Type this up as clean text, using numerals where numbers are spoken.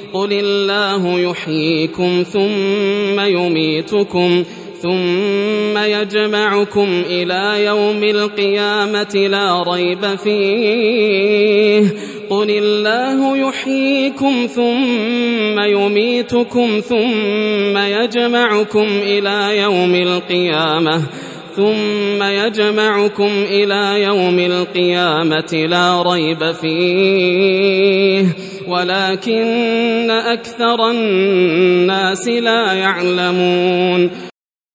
قل الله يحييكم ثم يميتكم ثم يجمعكم إلى يوم القيامة لا ريب فيه قل الله يحييكم ثم يميتكم ثم يجمعكم إلى يوم القيامة لا ريب فيه ولكن أكثر الناس لا يعلمون